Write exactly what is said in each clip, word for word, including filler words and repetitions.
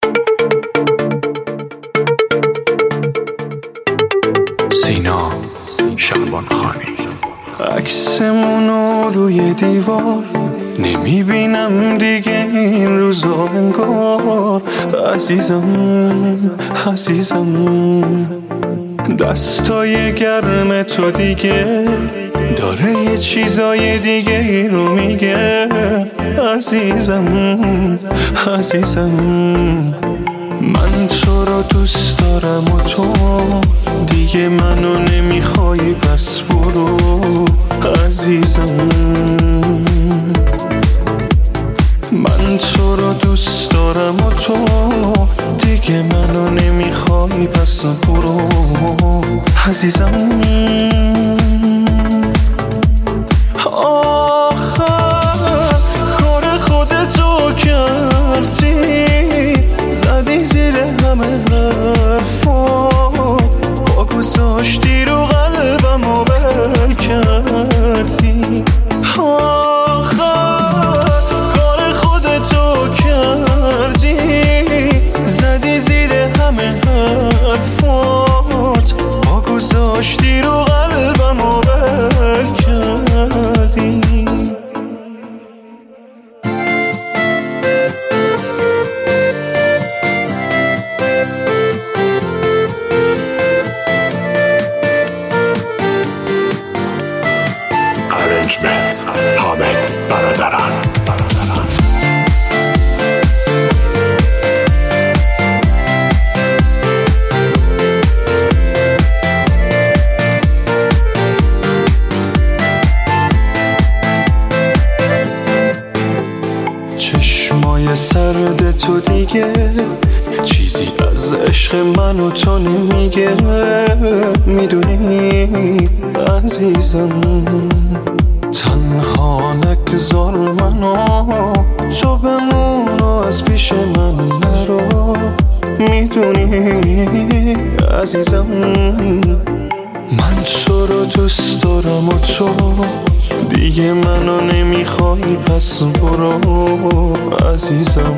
سینا شعبان خانی. عکسمونو روی دیوار نمیبینم دیگه این روزا انگار. عزیزم عزیزم دستای گرم تو دیگه داره یه چیزای دیگه ای رو میگه. عزیزم عزیزم من تو رو دوست دارم و تو دیگه منو نمیخوای پس برو. عزیزم من تو رو دوست دارم و تو دیگه منو نمیخوای پس برو. عزیزم آخر کار خودتو کردی، زدی زیر همه حرفا، پا گذاشتی رو قلبم و بل کردی. آخر کار خودتو کردی، زدی زیر همه حرفات، پا گذاشتی رو قلبم و بل کردی. Arrangements حامد برادران. چشمای سرد تو دیگه چیزی از عشق من و تو نمیگه. میدونی عزیزم تنها نگذار منو، تو بمون از پیش من نرو. میدونی عزیزم من تو رو دوست دارم و تو دیگه منو نمیخوای پس برو. عزیزم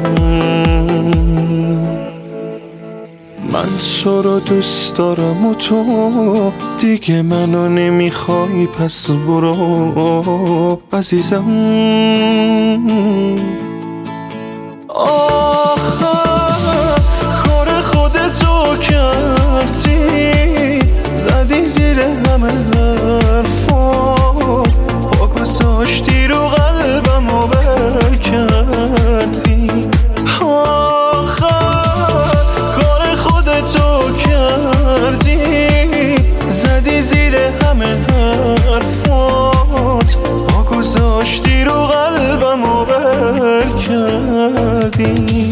من تو رو دوست دارم و تو دیگه منو نمیخوای پس برو. عزیزم آخر کار خودتو کردی، زدی زیر همه حرفا، پا گذاشتی رو قلبم و بل کردی. آخر کار خودتو کردی، زدی زیر همه حرفات، پا گذاشتی رو قلبم و بل کردی.